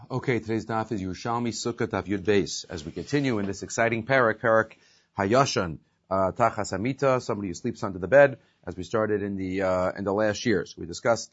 Okay, today's daf is Yerushalmi Sukkah Daf Yud Beis. As we continue in this exciting parak Hayashan Tachas Hamita, somebody who sleeps under the bed, as we started in the last years. We discussed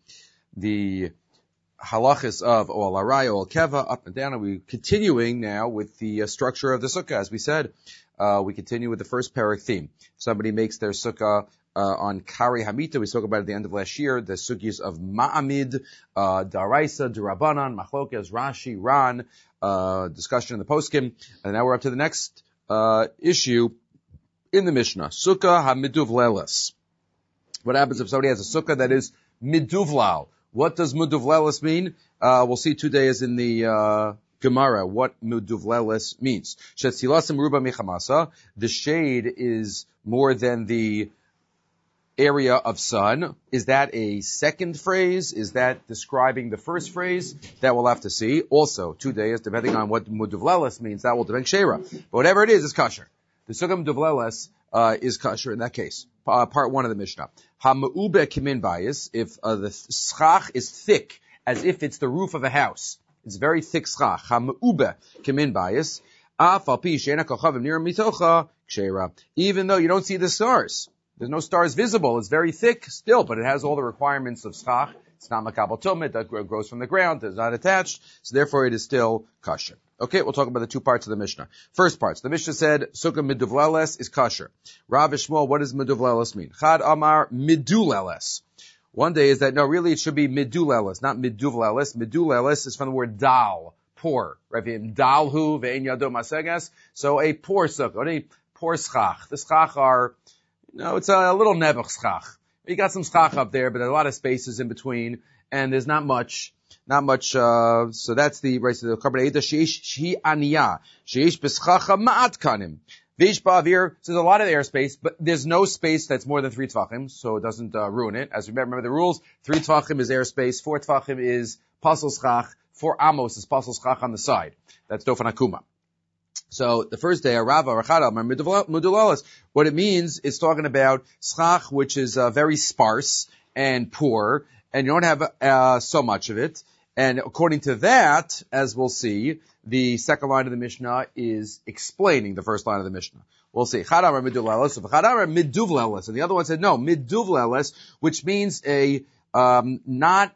the halachis of Oal Arai, Oal Keva, up and down, and we're continuing now with the structure of the sukkah. As we said, we continue with the first parak theme. Somebody makes their sukkah on Kari Hamita. We spoke about it at the end of last year, the sugyas of Ma'amid, Daraisa, Durabanan, Machlokes, Rashi, Ran, discussion in the poskim. And now we're up to the next issue in the Mishnah. Sukkah HaMiduvleles. What happens if somebody has a sukkah that is miduvlal? What does miduvleles mean? We'll see 2 days in the Gemara what miduvleles means. Shetzilasim ruba michamasa. The shade is more than the area of sun. Is that a second phrase? Is that describing the first phrase? That we'll have to see. Also, 2 days, depending on what miduvleles means, that will depend shera. But whatever it is, it's kosher. The sukkah miduvleles is kosher in that case. Part 1 of the Mishnah. Ha-me'ube kimin bayis, if the schach is thick, as if it's the roof of a house. It's very thick schach. Ha-me'ube kimin bayis. Af-al-pi she'ena kochavim nira mitocha kshera. Even though you don't see the stars. There's no stars visible. It's very thick still, but it has all the requirements of schach. It's not makabel tumah. It grows from the ground. It's not attached. So therefore it is still kosher. Okay, we'll talk about the 2 parts of the Mishnah. First parts. The Mishnah said, sukkah miduvleles is kosher. Rav Shmuel, what does miduvleles mean? Chad amar miduleles. One day is that, no, really it should be miduleles, not miduvleles. Miduleles is from the word dal, poor. Right? Dalhu ve'en yado masegas. So a poor sukkah, a poor schach. The schach are, it's a little nebuch schach. You got some schach up there, but there are a lot of spaces in between, and there's not much, so that's the, right, so the carbon eda sheish shi aniyah, sheish beschacha ma'at kanim. Vish ba'avir, so there's a lot of airspace, but there's no space that's more than 3 tvachim, so it doesn't, ruin it. As we remember the rules, 3 tvachim is airspace, 4 tvachim is pasel schach, 4 amos is pasel schach on the side. That's dofen akuma. So the first day, Rava, Rachada, Muduleles, what it means is talking about schach, which is very sparse and poor, and you don't have so much of it. And according to that, as we'll see, the second line of the Mishnah is explaining the first line of the Mishnah. We'll see. Chadamar Miduleles, Chadamar Miduvleles, and the other one said no, Miduvleles, which means a not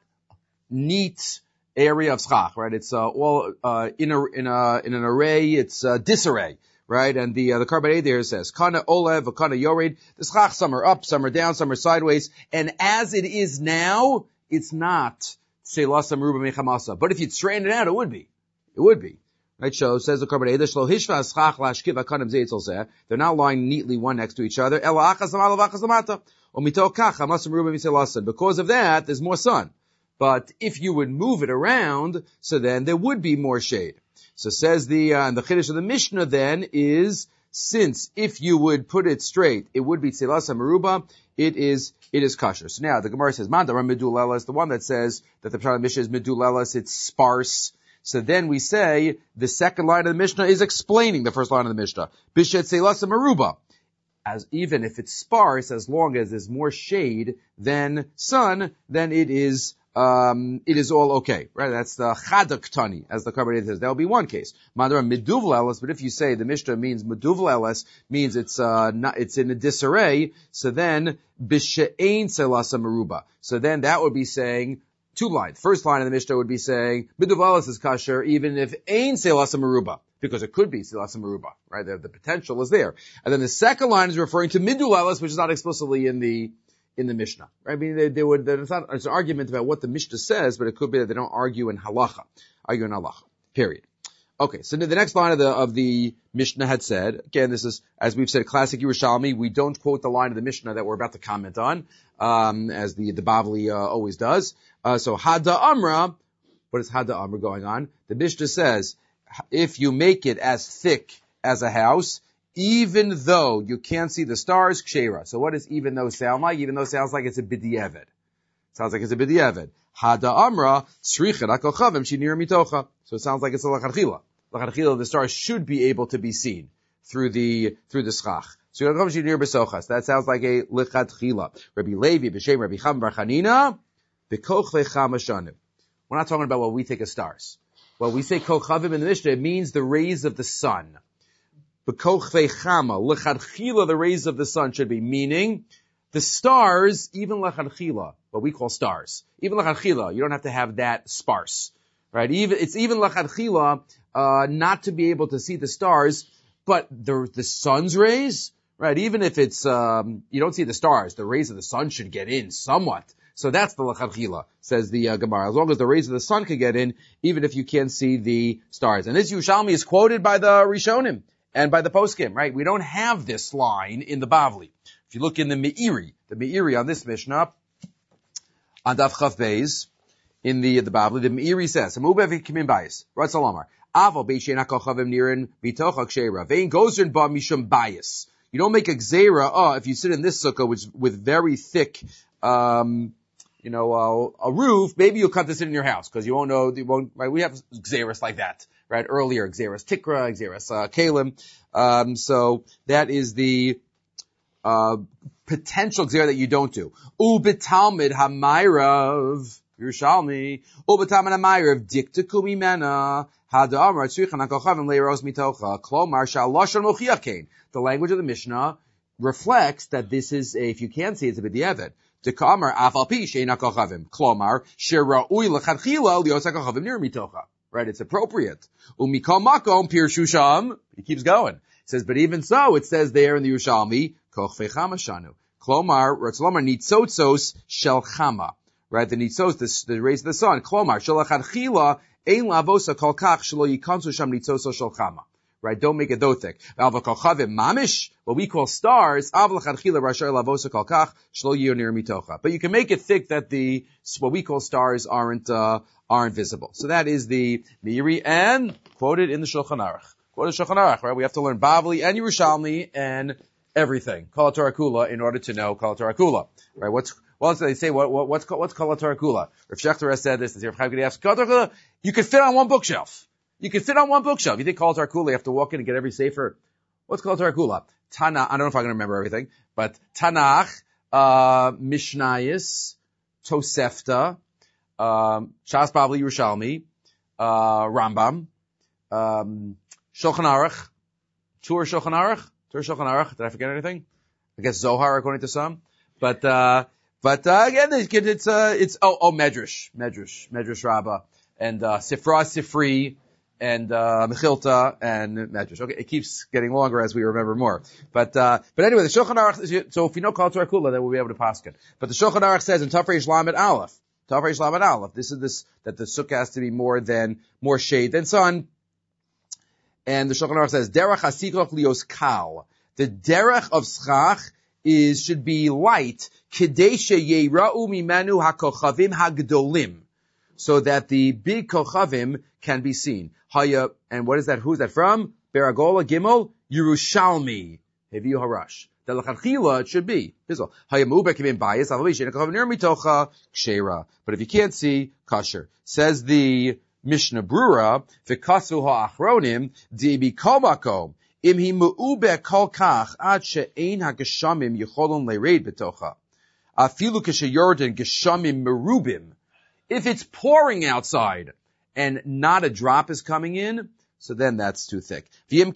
neat area of schach, right? It's all in an array. It's disarray, right? And the carbon there says kana olev, kana yored. The schach, some are up, some are down, some are sideways. And as it is now, it's not selasam ruba mechamasa. But if you'd straighten it out, it would be. Right? So says the carbon shlo hishva schach lashkiva kanim zeitzel zeh. They're not lying neatly one next to each other. Ela achas lamala v'achas lamata. Omito kach hamasam ruba miselasam. Because of that, there's more sun. But if you would move it around, so then there would be more shade. So says the chiddush of the Mishnah then is, since if you would put it straight, it would be tzilas hamaruba, it is kosher. So now the Gemara says, Mandar miduleles, the one that says that the Pshat Mishnah is miduleles, it's sparse. So then we say, the second line of the Mishnah is explaining the first line of the Mishnah. Bishet tzilas hamaruba. As even if it's sparse, as long as there's more shade than sun, then it is all okay, right? That's the chadak tani, as the Kabbalah says. That will be one case. Madara miduvleles, but if you say the Mishnah means miduvleles, means it's in a disarray, so then b'she'ein selasa meruba. So then that would be saying 2 lines. First line of the Mishnah would be saying miduvleles is kosher, even if ein selasa meruba, because it could be selasa meruba, right? The potential is there. And then the second line is referring to miduleles, which is not explicitly in the Mishnah, right? I mean, it's an argument about what the Mishnah says, but it could be that they don't argue in halacha. Period. Okay, so the next line of the Mishnah had said, again, this is, as we've said, classic Yerushalmi, we don't quote the line of the Mishnah that we're about to comment on, as the Bavli always does. So Hada Amra, what is Hada Amra going on? The Mishnah says, if you make it as thick as a house, even though you can't see the stars, kshera. So what does even though sound like? Even though it sounds like it's a b'di'evet. Hada amra, tzrichet hakochavim shinir mitocha. So it sounds like it's a lachatchila. Lachatchila, the stars should be able to be seen through the schach. So that sounds like a lichatchila. Rabbi Levi, b'shem Rabbi Cham bar Chanina, b'koch lecha mashanim. We're not talking about what we think of stars. Well, we say kochavim in the Mishnah, it means the rays of the sun. B'kochvei chama, l'chadchila, the rays of the sun should be, meaning the stars, even l'chadchila, what we call stars, even l'chadchila, you don't have to have that sparse, right? It's even l'chadchila, not to be able to see the stars, but the sun's rays, right? Even if it's, you don't see the stars, the rays of the sun should get in somewhat. So that's the l'chadchila, says the Gemara. As long as the rays of the sun can get in, even if you can't see the stars. And this Yerushalmi is quoted by the Rishonim and by the Poskim, right? We don't have this line in the Bavli. If you look in the Meiri on this Mishnah, on Daf Chaf Beis, in the Bavli, the Meiri says, "Hamubev kimin bayis." Ratzalamar. Aval beishen hakochavim nirin mitocha ksheira. Vein gozern ba mishum bayis. You don't make a gzeira. If you sit in this sukkah, which with very thick, a roof, maybe you'll cut this in your house because you won't know. Right? We have gzeiras like that, right? Earlier, gzeiras tikra, gzeiras kalim. So that is the potential gzeira that you don't do. Ubetalmid hamayrav Yerushalmi. Ubetalmid hamayrav diktaku mimena hadamar tzrichan hakochavim leiros mitocha klomar shaloshon mochiakein. The language of the Mishnah reflects that this is if you can't see it's a b'diavad. Dekamar afal pi she'eina kochavim. Klomar shera'ui l'chadchila lios hakochavim nir mitocha. Right, it's appropriate. Umikol makom pirshusham. He keeps going. It says, but even so, it says there in the Yerushalmi, koch vechama shanu. Klomar, Ratzlomar nitzotzos shel chama. Right, the nitzos, the rays of the sun. Klomar shel l'chadchila ein lavosa kol kach shelo yikansu sham nitzozos shel chama. Right, don't make it though thick. Alva kochavim mamish, what we call stars, avla chadchila rashar lavosa kol kach shelo yionir mitocha. But you can make it thick that what we call stars aren't visible. So that is the Meiri and quoted in the Shulchan Aruch. Quoted Shulchan Aruch, right? We have to learn Bavli and Yerushalmi and everything. Kol Torah Kula in order to know Kol Torah Kula. Right? What's they say? What's Kol Torah Kula? Rav Shechter has said this. Rav Chaim Gedi Kol Torah Kula, you could fit on one bookshelf. You can fit on one bookshelf. You think Kol Torah Kula, you have to walk in and get every sefer. What's Kol Torah Kula? Tanakh, I don't know if I'm going to remember everything, but Tanakh, Mishnayos, Tosefta, Shas Bavli Yerushalmi, Rambam, Shulchan Aruch, Tur Shulchan Aruch. Did I forget anything? I guess Zohar according to some. But again, it's Medrash Rabbah, and Sifri, and Mechilta, and Medrash. Okay, it keeps getting longer as we remember more. But anyway, the Shulchan Aruch, so if you know Kol Torah Kula, then we'll be able to paskin. But the Shulchan Aruch says in Tafresh Lamed Aleph, this is that the sukkah has to be more shade than sun. And the Shulchan Aruch says, Derech hasikach lios kal. The derech of schach should be light, kedei sheyera'u mimenu hakochavim hagdolim. So that the big kochavim can be seen. Haya, and what is that? Who's that from? Beragola Gimel, Yerushalmi, Heviu Harash. The l'chadchila it should be. But if you can't see, kasher. Says the Mishnah Brura, v'kasu ha'achronim, di'bi kol makom, im hi mu'ube kol kach, ad she'ein ha'geshamim yicholon le'reid b'tocha. Afilu k'sheyorden geshamim merubim. If it's pouring outside and not a drop is coming in, so then that's too thick. If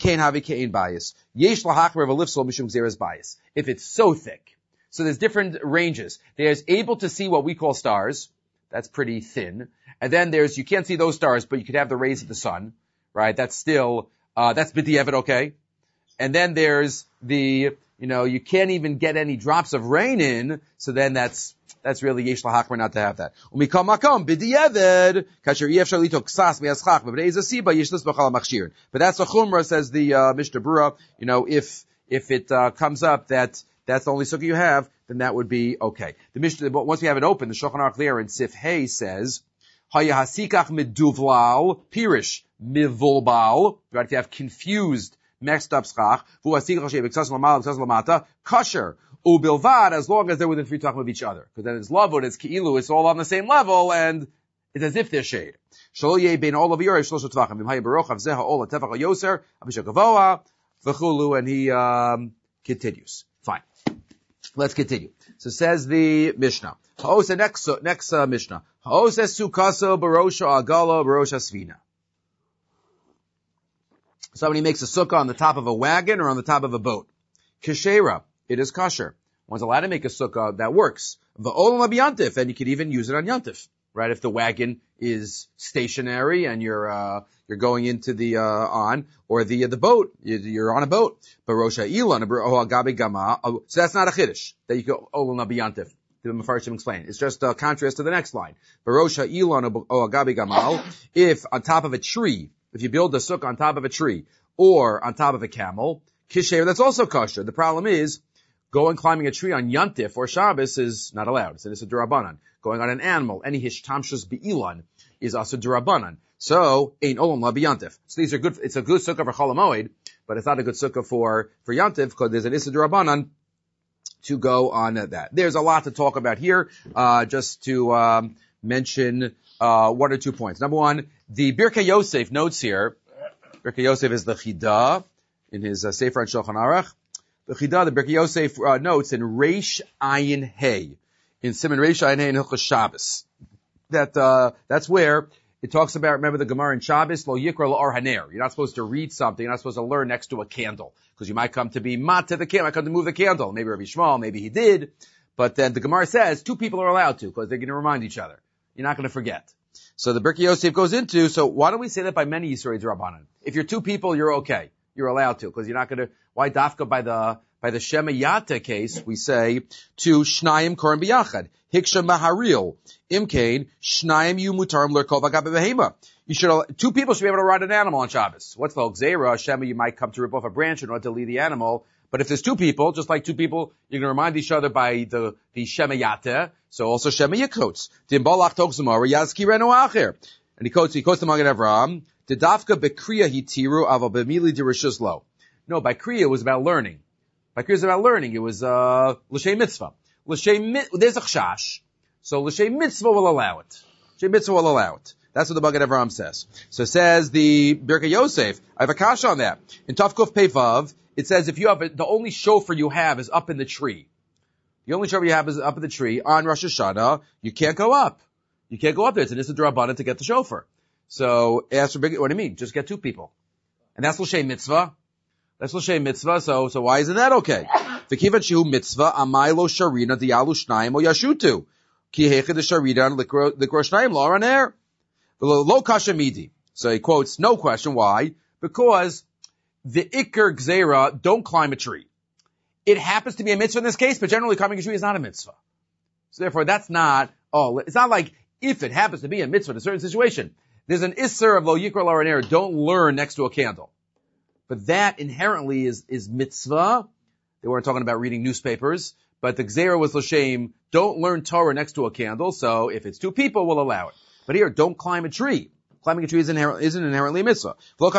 it's so thick. So there's different ranges. There's able to see what we call stars. That's pretty thin. And then you can't see those stars, but you could have the rays of the sun, right? That's still, that's b'diavad, okay? And then there's you can't even get any drops of rain in, so then that's really yesh lahachmer not to have that. Umikam makom b'diavad kasher yefshar litok ksas miyaschach b'bnei siba yishlis b'chal machshir. But that's a chumrah, says the Mishnah Brura. If it comes up that's the only sukkah you have, then that would be okay. The Mishnah, once we have it open, the Shulchan Aruch there in Sif Hey says haya hasikach miduvlal pirish mivulbal. Right, if you have confused mixed up schach, vu hasikach she'b'ksas l'mal b'ksas l'mata kasher. Ubilvad, as long as they're within 3 tachim of each other. Because then it's lavud, it's ki'ilu, it's all on the same level, and it's as if they're shade. Shaloye bein all of your shlosha tvachim. V'haya baruch avzeha ola tefach yoser, abisha gavoa, v'chulu, and he, continues. Fine. Let's continue. So says the Mishnah. Next Mishnah. Ha'ose sukaso barosha agala barosha svina. Somebody makes a sukkah on the top of a wagon or on the top of a boat. Keshera, it is kosher. One's allowed to make a sukkah that works. V'olam b'yantif, and you could even use it on yantif, right? If the wagon is stationary and you're going into the boat, you're on a boat. Barosha ilan agabe gama. So that's not a chiddush that you go olam b'yantif. The Mefarshim explain. It's just a contrast to the next line. Barosha ilan agabe gamal. If on top of a tree, if you build a sukkah on top of a tree or on top of a camel, kisher, that's also kosher. The problem is, going climbing a tree on Yantif or Shabbos is not allowed. It's a durabanan. Going on an animal, any hishtamshus be'ilan is also durabanan. So, ein olam la b'yantif. So these are good, it's a good sukkah for Chol HaMoed, but it's not a good sukkah for Yantif because there's an issa durabanan to go on that. There's a lot to talk about here, just to, mention, 1 or 2 points. Number one, the Birkei Yosef notes here. Birkei Yosef is the Chida in his Sefer and Shulchan Aruch. The Chida, the Birkei Yosef notes in Reish Ayin Hey, in Siman Reish Ayin Hey in Hilchos Shabbos, that's where it talks about, remember the Gemara in Shabbos, Lo Yikra L'Or Haner. You're not supposed to read something, you're not supposed to learn next to a candle, because you might come to be mat to the candle, might come to move the candle. Maybe Rabbi Shmuel, maybe he did, but then the Gemara says 2 people are allowed to, because they're going to remind each other. You're not going to forget. So the Birkei Yosef goes into, so why don't we say that by many Yisrei D'Rabbanan? If you're 2 people, you're okay. You're allowed to, because you're not going to, why dafka by the Shema Yata case, we say to Shnayim Koren B'Yachad. Hiksha Maharil. Imkain, Shnayim Yu Mutarim L'Erkov Agabe Behema. 2 people should be able to ride an animal on Shabbos. What's the Gzeira? Shema, you might come to rip off a branch in order to lead the animal. But if there's 2 people, just like 2 people, you're going to remind each other by the Shema Yata. So also Shema Yakots. Dimbalach Tokzamara Yazki Renu Acher. And he quotes the Magen Avraham. Didafka Bekriya Hitiru Aval Bemili Dirishus Lo. No, by Kriya it was about learning. By Kriya it was about learning. It was L'Shem Mitzvah. There's a chash. So L'Shem Mitzvah will allow it. L'Shem Mitzvah will allow it. That's what the Magen Avraham says. So says the Birkei Yosef. I have a kasha on that. In Tavkuf Pevav, it says if you have the only shofar you have is up in the tree. The only shofar you have is up in the tree on Rosh Hashanah. You can't go up. You can't go up there. It's an issa d'rabbanan to get the shofar. So ask for big. What do you mean? Just get 2 people, and that's l'shem mitzvah. That's l'shem mitzvah. So why isn't that okay? V'kivan shehu mitzvah amaylo sharina dialu shnayim o yashutu ki hechid sharina likro shnayim lo araner lo kasha midi. So he quotes no question. Why? Because the Iker Gzeira, don't climb a tree. It happens to be a mitzvah in this case, but generally climbing a tree is not a mitzvah. So therefore that's not, it's not like if it happens to be a mitzvah in a certain situation. There's an Isser of Lo Yikra Lo Araner, don't learn next to a candle. But that inherently is mitzvah. They weren't talking about reading newspapers, but the Gzeira was L'Shem, don't learn Torah next to a candle, so if it's 2 people, we'll allow it. But here, don't climb a tree. Climbing a tree isn't inherently a mitzvah. The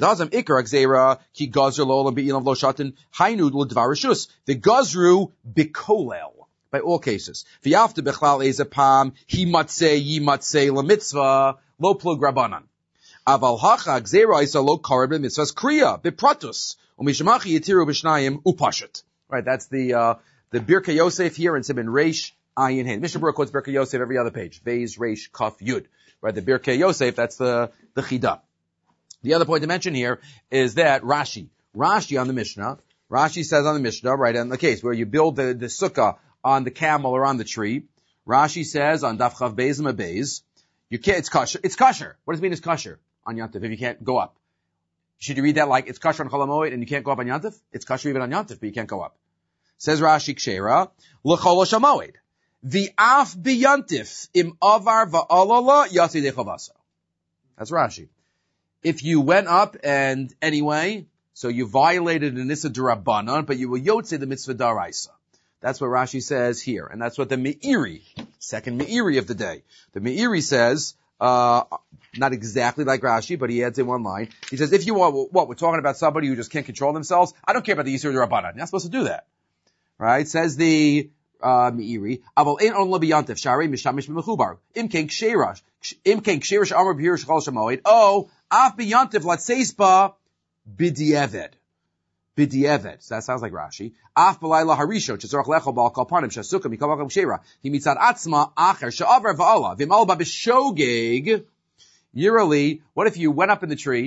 gazru bikolel by all cases. V'yafta bechlal ezapam himatzei yimatzei lemitzvah lo plug rabbanan. Aval hacha gzeira isa lo karib lemitzvahs kriya bipratus umishmachi yitiru b'shnayim upashet. Right, that's the Birkei Yosef here in Siman Reish Ayin Hein. Mishnah Berurah quotes Birkei Yosef every other page. Beis Reish Kaf Yud. Right, the Birkei Yosef, that's the Chida. The other point to mention here is that Rashi on the Mishnah, Rashi says on the Mishnah, right, in the case where you build the sukkah on the camel or on the tree, Rashi says on Daf Chav Beis and Beis, you can't, it's kosher. What does it mean it's kosher on Yantif if you can't go up? Should you read that like it's kosher on Chol HaMoed and you can't go up on Yantif? It's kosher even on Yantif, but you can't go up. Says Rashi Kshera, L'chol HaMoed. The af biyantif im avar va'alala yasi dechavasa. That's Rashi. If you went up and anyway, so you violated an issa d'rabbanan, but you were yotze the mitzvah daraisa. That's what Rashi says here, and that's what the Meiri, second Meiri of the day, the Meiri says, not exactly like Rashi, but he adds in one line. He says, if you want, what we're talking about somebody who just can't control themselves. I don't care about the issa d'rabbanan. You're not supposed to do that, right? Says the Meiri, aval ein on labiyantif shari mishamish b'mechubar imken ksherash amar b'hir shchal shamoid af biyantif latseisba b'di'eved. So that sounds like Rashi. Af b'layla harisho tzorach lecho ba'al kalpanim shasuka mikol makom kshera he mitzad atzma acher she'aver va'ala v'im alba b'shogeg. Yearly, what if you went up in the tree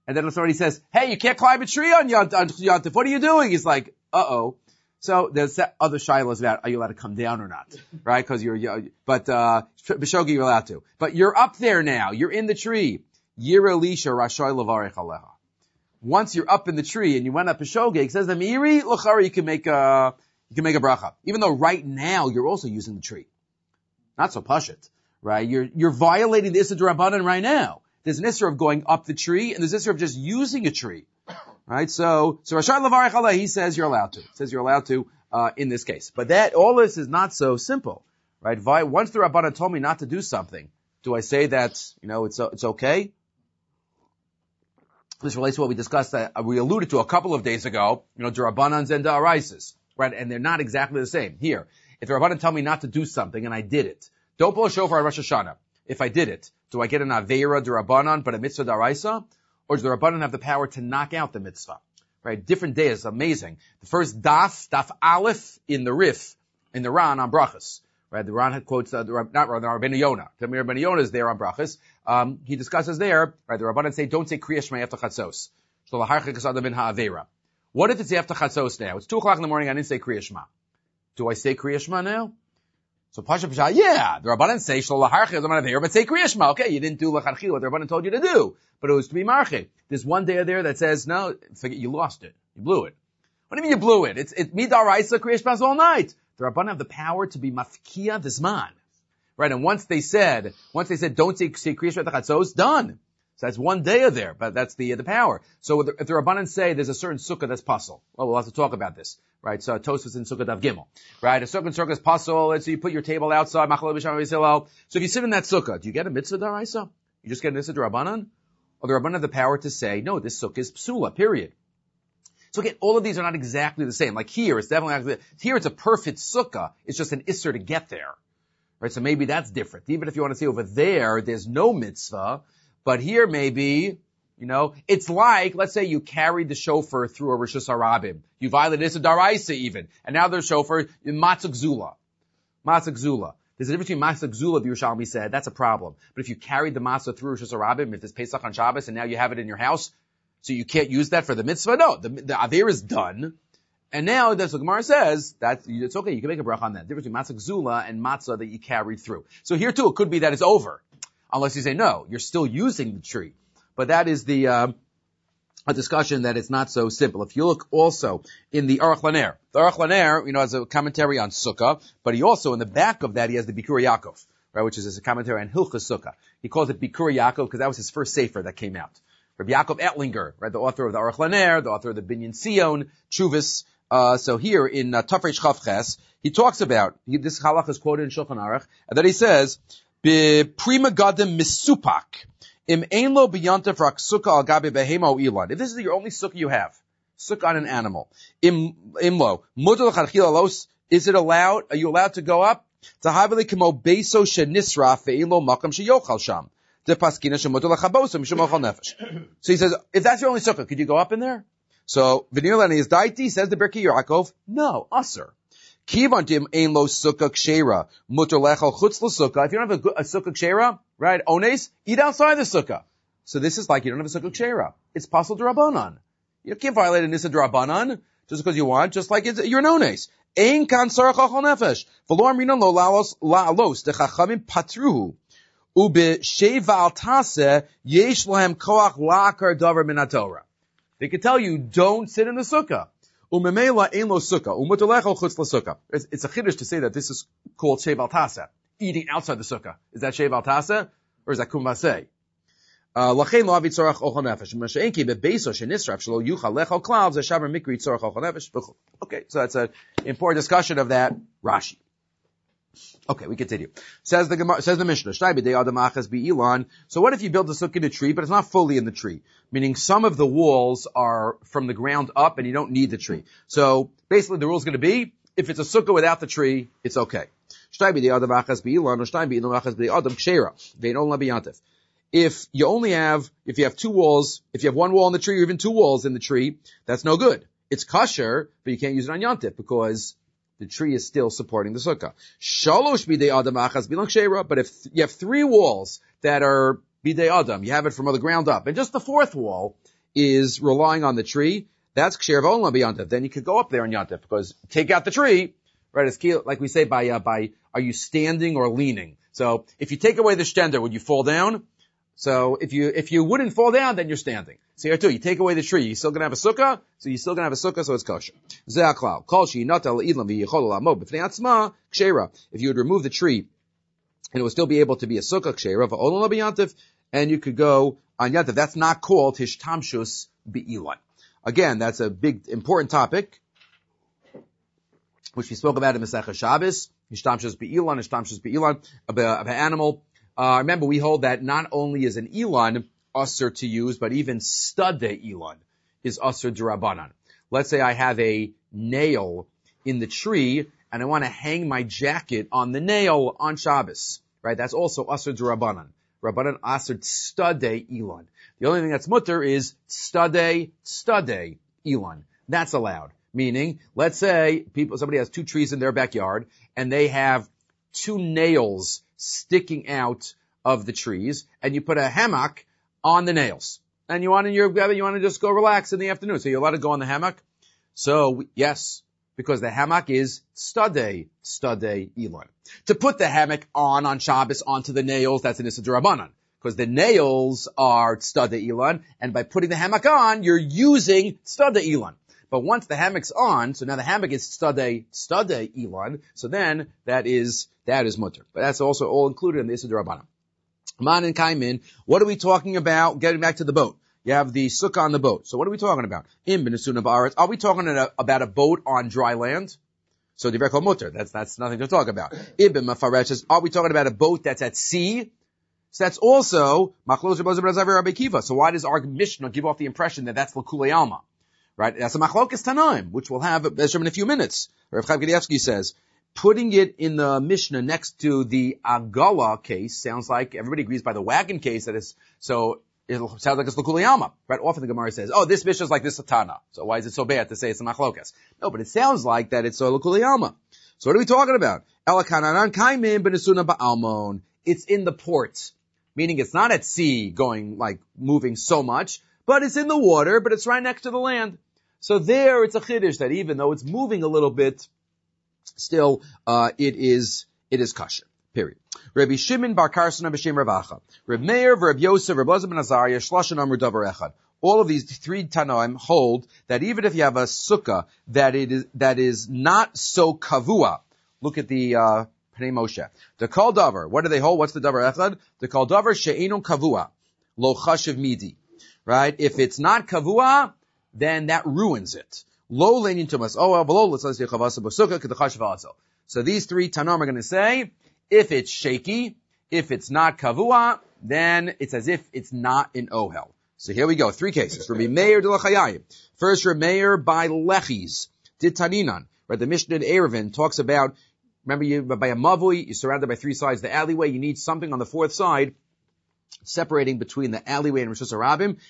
And then if somebody says, hey, you can't climb a tree on Yontif, what are you doing? He's like, uh-oh. So there's that other shilas about, are you allowed to come down or not? Right? Cause B'shogi you're allowed to. But you're up there now. You're in the tree. Yiralisha Rashoy Levarech Aleha. Once you're up in the tree and you went up B'shogi, it says the Miri L'chari, you can make a bracha. Even though right now you're also using the tree. Not so pashut, right? You're violating the Issa D'Rabbanan right now. There's an Issa of going up the tree and there's an Issa of just using a tree. Right? So Rashay Levarech Aleh, he says you're allowed to. He says you're allowed to, in this case. But all this is not so simple. Right? Once the Rabbanan told me not to do something, do I say that, it's okay? This relates to what we discussed, we alluded to a couple of days ago, D'Rabbanans and D'Araises. Right? And they're not exactly the same. Here, if the Rabbanan tell me not to do something and I did it, don't blow a shofar on Rosh Hashanah. If I did it, do I get an Aveira D'Rabbanan but a Mitzvah D'Araisa? Or does the Rabbanan have the power to knock out the mitzvah? Right? Different days, amazing. The first daf Aleph in the Rif, in the Ran on Brachas. Right? The Ran quotes, the Rabbeinu Yonah. The Rabbeinu Yonah is there on Brachas. He discusses there, right? The Rabbanan say, don't say Kriya Shema after Chatzos. What if it's after Chatzos now? It's 2:00 in the morning, I didn't say Kriya Shema. Do I say Kriya Shema now? So Pasha, yeah, the Rabbanan say Shlo Laharchi Zaman Aveira, but say Kriya Shema. Okay, you didn't do Lacharchi what the Rabbanan told you to do, but it was to be Marche. There's one day there that says no, forget, you lost it, you blew it. What do you mean you blew it? It's Midaraisa Kriya Shema all night. The Rabbanan have the power to be Mafkia Vizman, right? And once they said don't say Kriya Shema Chatzos, done. So that's one day there, but that's the power. So if the Rabbanan say there's a certain sukkah that's puzzle, well, we'll have to talk about this, right? So Tosfos in Sukkah Dav Gimel, right? A certain sukkah is puzzle, and so you put your table outside, Machalei B'Sham V'Yisrael. So if you sit in that sukkah, do you get a mitzvah d'Araisa? You just get a mitzvah d'Rabbanan? Or the Rabbanan have the power to say, no, this sukkah is psula, period. So again, all of these are not exactly the same. Like here, it's definitely, here it's a perfect sukkah, it's just an isser to get there. Right? So maybe that's different. Even if you want to say over there's no mitzvah, but here maybe, it's like, let's say you carried the shofar through a Rishus Harabim. You violated this Daraisa even. And now there's shofar in Matzah Gzula. Matzah Gzula. There's a difference between Matzah Gzula, the Yerushalmi said, that's a problem. But if you carried the matzah through Rishus Harabim, if it's Pesach on Shabbos and now you have it in your house, so you can't use that for the mitzvah, no, the Aver is done. And now, that's what Gemara says, it's okay, you can make a bracha on that. The difference between Matzah Gzula and matzah that you carried through. So here too, it could be that it's over. Unless you say, no, you're still using the tree. But that is a discussion that it's not so simple. If you look also in the Aruch LaNer, has a commentary on Sukkah, but he also, in the back of that, he has the Bikur Yaakov, right, which is a commentary on Hilchas Sukkah. He calls it Bikur Yaakov because that was his first sefer that came out. Rabbi Yaakov Ettlinger, right, the author of the Aruch LaNer, the author of the Binyan Sion, Chuvas. So here in Tafresh Chav Ches, he talks about, this halach is quoted in Shulchan Aruch, and that he says, Prima Gadim Misupak. Im Einlo B'Yantef Rak Sukkah Al Gabi Behema Ilan. If this is your only sukkah you have, sukkah on an animal, Imlo Mudal Chachil Alos. Is it allowed? Are you allowed to go up? Tahavili Kemo Beso Shenisra Fe'ilo Makam Sheyochal Sham. De Paskina Shemudal Chabosim Shemochal Nefesh. So he says, if that's your only sukkah, could you go up in there? So V'nirlan is Daiti says the Birkei Yaakov, no, Aser. Kivantim ein lo sukkah kshera mutar lechal chutz l'sukkah. If you don't have a sukkah kshera, right, ones, eat outside the sukkah. So this is like you don't have a sukkah kshera. It's pasul d'Rabbanan. You can't violate an issa d'Rabbanan just because you want, just like you're an ones. Ein kan sarach achal nefesh. V'lo amrinan lo la'alos de chachamim patruhu. Ube sheva al taseh yesh lahem koach la'akar davar min haTorah. They could tell you, don't sit in the sukkah. Umemela ein lo sukkah, umutalechol chutz l'sukkah. It's a chiddush to say that this is called shev al taseh, eating outside the sukkah. Is that shev al taseh, or is that kumaseh? Lachein lo avi tzorach ochel nefesh. Masha'enki bebeso shenisraf shelo yuchal lechol klav zeshaber mikri tzorach ochel nefesh. Okay, so that's an important discussion of that. Rashi. Okay, we continue. Says the Mishnah, Shtaibi de adam achas bi'ilan. So what if you build a sukkah in a tree, but it's not fully in the tree? Meaning some of the walls are from the ground up and you don't need the tree. So basically the rule is going to be, if it's a sukkah without the tree, it's okay. Shtaibi de adam achas bi'ilan, or Shtaibi de achas bi'adam kshera. Ve'non labiyantev. If you have two walls, if you have one wall in the tree or even two walls in the tree, that's no good. It's kosher, but you can't use it on yantif because the tree is still supporting the sukkah. Shalosh bidei adam achas bilang sheira. But if you have three walls that are bidei adam, you have it from the ground up, and just the fourth wall is relying on the tree, that's ksher v'olam b'yantav. Then you could go up there on yantav, because take out the tree, right? It's like we say by are you standing or leaning? So if you take away the shtender, would you fall down? So if you wouldn't fall down, then you're standing. So here too, you take away the tree, you're still gonna have a sukkah, so you're still gonna have a sukkah, so it's kosher. Ze'aklal. Kol she'inata le'ilam v'yichol la'amod b'fnei atzma kshera. If you would remove the tree, and it would still be able to be a sukkah kshera, v'olam b'yantav, and you could go on yantav. That's not called hishtamshus be'ilan. Again, that's a big, important topic, which we spoke about in Masechah Shabbos. Hishtamshus be'ilan, of an animal. Remember, we hold that not only is an ilan usher to use, but even studde ilan is usher d'Rabbanan. Let's say I have a nail in the tree, and I want to hang my jacket on the nail on Shabbos, right? That's also usher d'Rabbanan. Rabbanan usher studde ilan. The only thing that's mutter is studde ilan. That's allowed. Meaning, let's say somebody has two trees in their backyard, and they have two nails sticking out of the trees, and you put a hammock on the nails. And you want to just go relax in the afternoon. So you're allowed to go on the hammock? So, yes, because the hammock is studde ilan. To put the hammock on Shabbos onto the nails, that's an issa d'Rabbanan. Because the nails are studde ilan, and by putting the hammock on, you're using studde ilan. But once the hammock's on, so now the hammock is studde ilan, so then that is mutter. But that's also all included in the issa d'Rabbanan. Man and Kaimin, what are we talking about? Getting back to the boat. You have the sukkah on the boat. So what are we talking about? In Benesuna Ba'aretz, are we talking about a boat on dry land? So the Divrei mutter, that's nothing to talk about. Ibn Mafareches, are we talking about a boat that's at sea? So that's also Machlos Rabbi Elazar Rabbi Akiva. So why does our Mishnah give off the impression that that's L'kulei Alma? Right? That's a Machlokes Tanaim, which we'll have in a few minutes. Rav Chaim Kanievsky says, putting it in the Mishnah next to the Agala case sounds like everybody agrees by the wagon case that it's, so it sounds like it's L'kulei Alma. Right? Often the Gemara says, oh, this Mishnah is like this Satana. So why is it so bad to say it's a Machlokes? No, but it sounds like that it's a L'kulei Alma. So what are we talking about? Elakananan Kaimin Benesuna Ba'almon. It's in the port. Meaning it's not at sea going, moving so much, but it's in the water, but it's right next to the land. So there it's a chiddush that even though it's moving a little bit, still, it is kosher. Period. Rabbi Shimon bar Karsana b'shem Rav Acha. Reb Meir, Reb Yosef, Reb Elazar ben Azariah, Shloshen Amru Davar Echad. All of these three Tanoim hold that even if you have a sukkah that is not so kavua, look at the, Pnei Moshe. The kol davar, what do they hold? What's the davar echad? The kol davar she'enu kavua, lo chashiv midi. Right? If it's not kavua, then that ruins it. Lo leinin tumas ohel, v'lo l'tzas yechavasa b'sukkah k'the chashiv also. So these three Tanoim are going to say, if it's shaky, if it's not kavua, then it's as if it's not an ohel. So here we go. Three cases. Rabbi Meir de l'chayayim. First, Rabbi Meir by lechis. Did taninan. Right? The Mishnah in Eruvin talks about, remember, by a mavui, you're surrounded by three sides of the alleyway. You need something on the fourth side separating between the alleyway and Rishus Harabim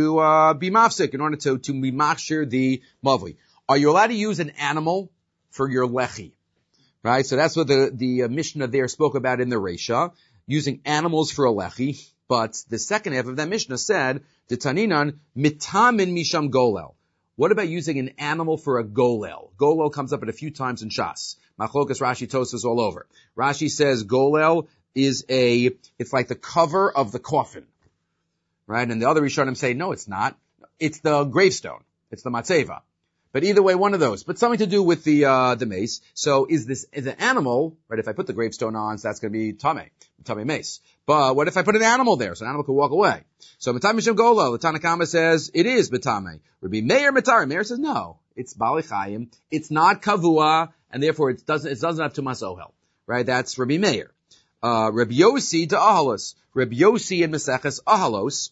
to be mafsik in order to be machshir the mavui. Are you allowed to use an animal for your lechi? Right? So that's what the Mishnah there spoke about in the Reisha, using animals for a lechi. But the second half of that Mishnah said, the Taninan mitamin misham golel. What about using an animal for a golel? Golel comes up a few times in Shas. Machlokas, Rashi, Tosas all over. Rashi says golel is it's like the cover of the coffin. Right? And the other Rishonim say, no, it's not. It's the gravestone. It's the matzeva. But either way, one of those. But something to do with the mace. So is an animal, right? If I put the gravestone on, so that's going to be tame mace. But what if I put an animal there? So an animal could walk away. So Matam Mishim Golo, the Tanna Kama says it is Matame. Rabbi Meir Matari. Meir says no. It's Bali Chayim. It's not Kavua, and therefore it doesn't have Tumas Ohel. Right? That's Rabbi Meir. Rabbi Yossi to Ahalos. Rabbi Yossi in Maseches Ahalos,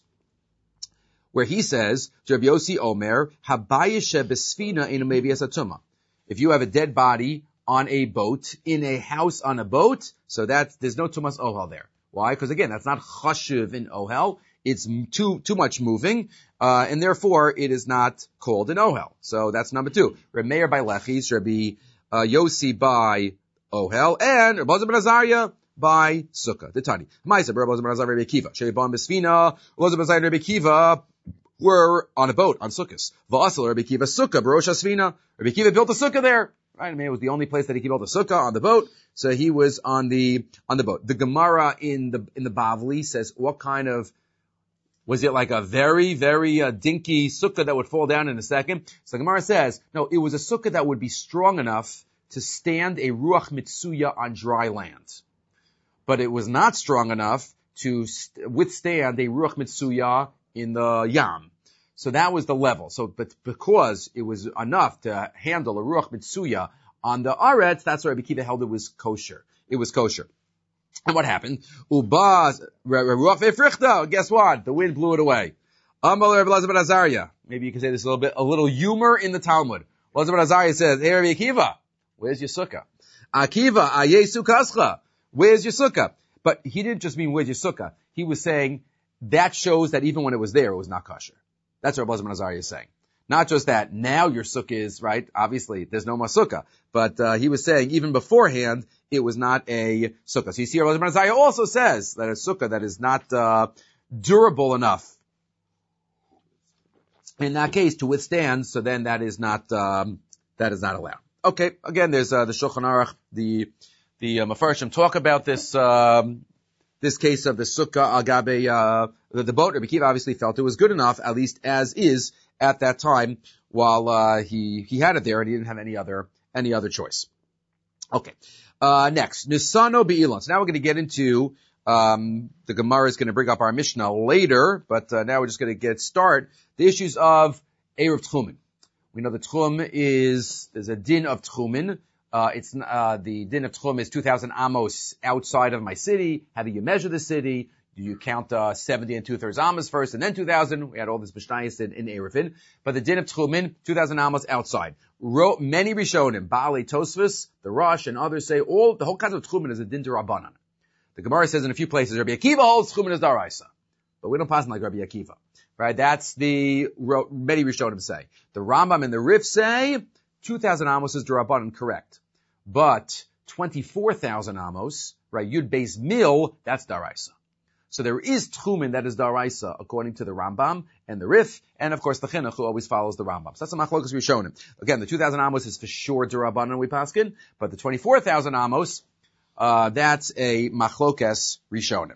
where he says, Rabbi Yossi Omer, Habayishe Besfina in Mevias Atuma. If you have a dead body on a boat, in a house on a boat, so there's no Tumas Ohel there. Why? Because again, that's not chashuv in ohel. It's too much moving, and therefore it is not called an ohel. So that's number two. Rabbi Meir by lechis, Rabbi Yossi by ohel, and Rabbi Elazar ben Azariah by sukkah. The Tani. Ma'aser Rabbi Elazar ben Azariah Rabbi Akiva. Sheibam Besfina, Elazar ben Azariah Rabbi Akiva, were on a boat, on Sukkos. V'asal Rabbi Akiva sukkah, Barosh Asvina. Rabbi Akiva built a sukkah there. Right? I mean, it was the only place that he could build a sukkah on the boat. So he was on the boat. The Gemara in the Bavli says, what kind of, was it like a very, very dinky sukkah that would fall down in a second? So the Gemara says, no, it was a sukkah that would be strong enough to stand a Ruach Mitsuya on dry land. But it was not strong enough to withstand a Ruach Mitsuya in the Yam. So that was the level. So, but because it was enough to handle a Ruach Mitsuya on the Aretz, that's why Rabbi Akiva held it was kosher. It was kosher. And what happened? Ubaz, Ruach Ve'frichta, guess what? The wind blew it away. Amal Rabbi Elazar ben Azariah. Maybe you can say this a little humor in the Talmud. Elazar ben Azariah says, hey Rabbi Akiva, where's your sukkah? Akiva, aye sukkascha. Where's your sukkah? But he didn't just mean where's your sukkah. He was saying that shows that even when it was there, it was not kosher. That's what Elazar ben Azariah is saying. Not just that now your sukkah is, right? Obviously, there's no more sukkah. But he was saying even beforehand, it was not a sukkah. So you see, Elazar ben Azariah also says that a sukkah that is not durable enough in that case to withstand, so then that is not allowed. Okay, again, there's the Shulchan Aruch, the Mefarshim talk about this case of the sukkah agabe the boat. Rabbi Akiva obviously felt it was good enough, at least as is at that time, while he had it there and he didn't have any other choice. Okay, next Nisano be'ilan. So now we're going to get into the Gemara is going to bring up our Mishnah later, but now we're just going to start the issues of Erev Tchumen. We know the Tchum there's a din of Tchumen. The din of Tchum is 2,000 amos outside of my city. How do you measure the city? Do you count 70 and 2/3 amos first and then 2,000? We had all this Mishnayos in Erevin. But the din of Tchumen, 2,000 amos outside. Many Rishonim, Baalei Tosfos, the Rosh, and others say the whole concept of Tchumen is a din to Rabbanan. The Gemara says in a few places, Rabbi Akiva holds Tchumen as Daraisa. But we don't pass like Rabbi Akiva. Right? That's many Rishonim say. The Rambam and the Rif say 2,000 amos is Darabanan, correct. But 24,000 amos, right, Yud Beis Mil, that's Daraisa. So there is Tchumen that is Daraisa, according to the Rambam and the Rif, and of course the Chinuch, who always follows the Rambam. So that's a machlokas Rishonim. Again, the 2,000 amos is for sure Darabanan, we paskin, but the 24,000 amos, that's a machlokas Rishonim.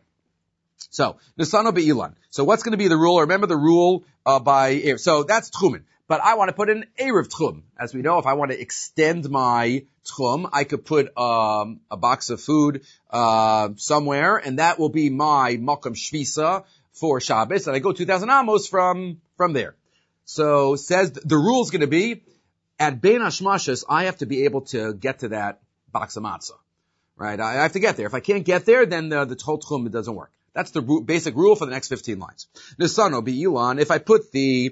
So, Nisano be'ilan. So what's going to be the rule? Remember the rule by, so that's Tchumen. But I want to put an Erev Tchum. As we know, if I want to extend my Tchum, I could put a box of food somewhere, and that will be my Makom Shvisa for Shabbos, and I go 2,000 amos from there. So says the rule is going to be, at Bein Hashmashos, I have to be able to get to that box of matzah. Right? I have to get there. If I can't get there, then the whole Tchum, it doesn't work. That's the basic rule for the next 15 lines. Nisano be'ilan, if I put the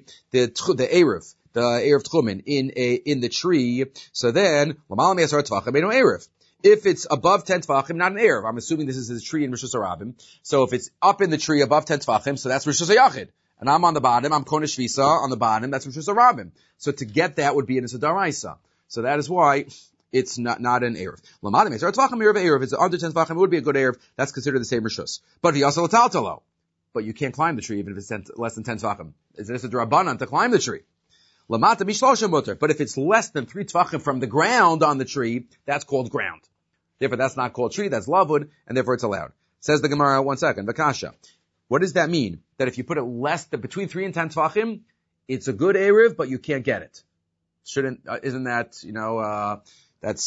Erev Tchumen in the tree, so then, L'malam Yasar Tvachim Eino Erev. If it's above 10 Tvachim, not an Erev. I'm assuming this is a tree in Rishus HaRabim. So if it's up in the tree above 10 Tvachim, so that's Rishus HaYachid. And I'm on the bottom, I'm Konesh Visa on the bottom, that's Rishus HaRabim. So to get that would be an Isadaraisa. So that is why it's not an Erev. L'madim Yasar Tvachim Erev. If it's under 10 Tvachim, it would be a good Erev. That's considered the same Rishus. But V'yasal Taltalo. But you can't climb the tree even if it's less than 10 Tvachim. It's a Drabanan to climb the tree. Lamata Mishlosha Mutter. But if it's less than 3 Tvachim from the ground on the tree, that's called ground. Therefore, that's not called tree, that's lavud, and therefore it's allowed. Says the Gemara, 1 second, Bakasha. What does that mean? That if you put it less than between 3 and 10 Tvachim, it's a good Erev, but you can't get it. Isn't that, that's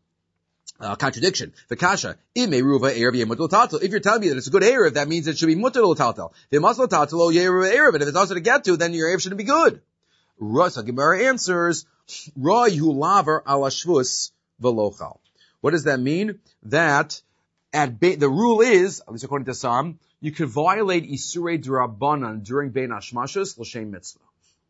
contradiction. The kasha, if you're telling me that it's a good Erev, that means it should be mutter l'taltal. And if it's also to get to, then your Erev shouldn't be good. So Gemara answers, Ra yulaver ala shvus v'lochal. What does that mean? That the rule is, at least according to some, you could violate Isurei D'Rabbanan during Bein Hashmashos l'shem mitzvah.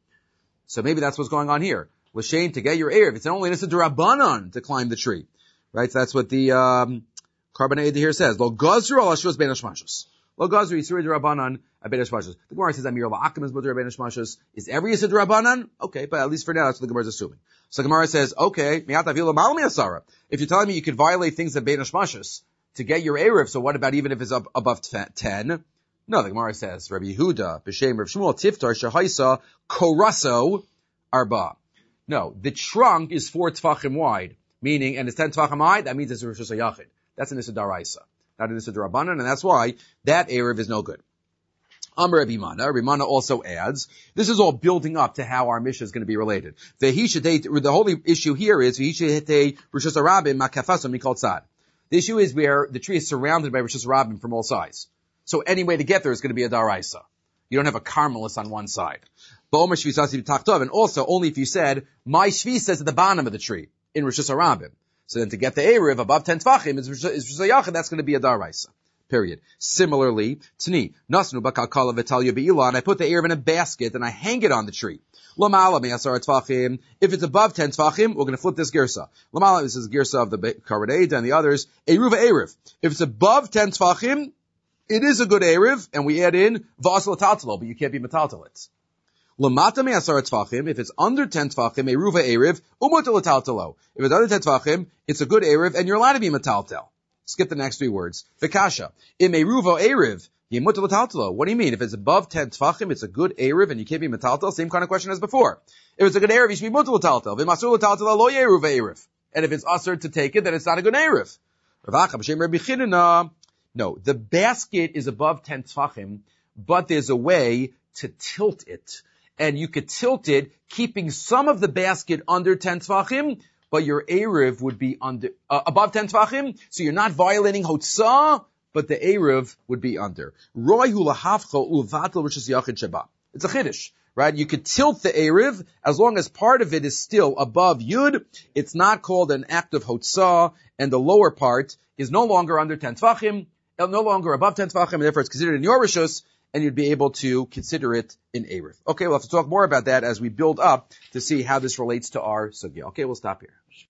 So maybe that's what's going on here. L'shem, to get your Erev. It's only a D'Rabbanan to climb the tree. Right? So that's what the Karbanei here says. Lo gazru ala shvus Bein Hashmashos. Lo gazru Isurei D'Rabbanan at Bein Hashmashos. The Gemara says Amir la'akim is mutter Bein Hashmashos. Is every Yisur D'Rabbanan? Okay, but at least for now, that's what the Gemara is assuming. So the Gemara says, okay, mi'at avila ma'al mi'asara. If you're telling me you could violate things at Bein Hashmashos to get your Erev, so what about even if it's above 10? No, the Gemara says, Rabbi Yehuda, B'Shem Rav Shmuel, Tiftar, Shehaisa, Koraso, Arba. No, the trunk is 4 tefachim wide, meaning, and it's 10 tefachim high, that means it's a Rosh Hashanah. That's an Issa Daraisa, not an Issa Darabanan, and that's why that Erev is no good. Amar Rabbi Mana. Rabbi Mana also adds, this is all building up to how our Mishnah is going to be related. The whole issue here is, the issue is where the tree is surrounded by Rosh Hashanah from all sides. So any way to get there is going to be a Daraisa. You don't have a Carmelis on one side. And also, only if you said, my Shvi says at the bottom of the tree, in Rosh Hashanah. So then to get the Erev above 10 Tvachim is Rosh Hashanah, that's going to be a Daraisa. Period. Similarly, Tni, Nasnu Bakakala Vitalia Be'ila, and I put the Erev in a basket and I hang it on the tree. Lamala Me'asar Tvachim. If it's above 10 Tvachim, we're going to flip this Girsa. Lamala, this is Girsa of the Karaneda and the others. Eruva Erev. If it's above 10 Tvachim, it is a good Erev, and we add in Vasal Tatalo, but you can't be Metaltalit. Lamata Me'asar Tvachim. If it's under 10 Tvachim, Eruva Erev, Umutal Tatalo. If it's under 10 Tvachim, it's a good Erev, and you're allowed to be Metaltel. Skip the next 3 words. Vikasha. Imeruvo Erev. Yemutal Metaltalo. What do you mean? If it's above 10 Tvachim, it's a good Erev and you can't be Metaltal? Same kind of question as before. If it's a good Erev, you should be Mutal Metaltal. Vimasur Metaltalo lo Yeruv Erev. And if it's usher to take it, then it's not a good Erev. No, the basket is above 10 Tvachim, but there's a way to tilt it. And you could tilt it, keeping some of the basket under 10 Tvachim, but your Erev would be under, above 10 Tvachim, so you're not violating Hotzah, but the Erev would be under. It's a Chiddush, right? You could tilt the Erev, as long as part of it is still above Yud, it's not called an act of Hotzah, and the lower part is no longer under 10 Tvachim, no longer above 10 Tvachim, and therefore it's considered in your Rishus, and you'd be able to consider it in Erev. Okay, we'll have to talk more about that as we build up to see how this relates to our Sugya. Okay, we'll stop here.